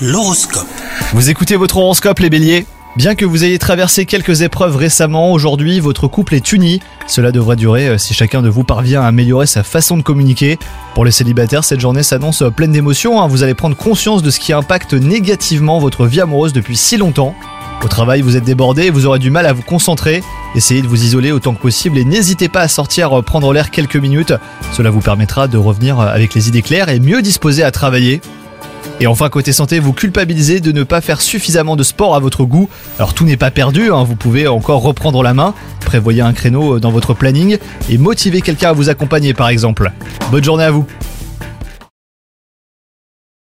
L'horoscope. Vous écoutez votre horoscope les béliers ? Bien que vous ayez traversé quelques épreuves récemment, aujourd'hui votre couple est uni. Cela devrait durer si chacun de vous parvient à améliorer sa façon de communiquer. Pour les célibataires, cette journée s'annonce pleine d'émotions. Vous allez prendre conscience de ce qui impacte négativement votre vie amoureuse depuis si longtemps. Au travail, vous êtes débordé et vous aurez du mal à vous concentrer. Essayez de vous isoler autant que possible et n'hésitez pas à sortir prendre l'air quelques minutes. Cela vous permettra de revenir avec les idées claires et mieux disposé à travailler. Et enfin, côté santé, vous culpabilisez de ne pas faire suffisamment de sport à votre goût. Alors tout n'est pas perdu, vous pouvez encore reprendre la main. Prévoyez un créneau dans votre planning et motivez quelqu'un à vous accompagner par exemple. Bonne journée à vous.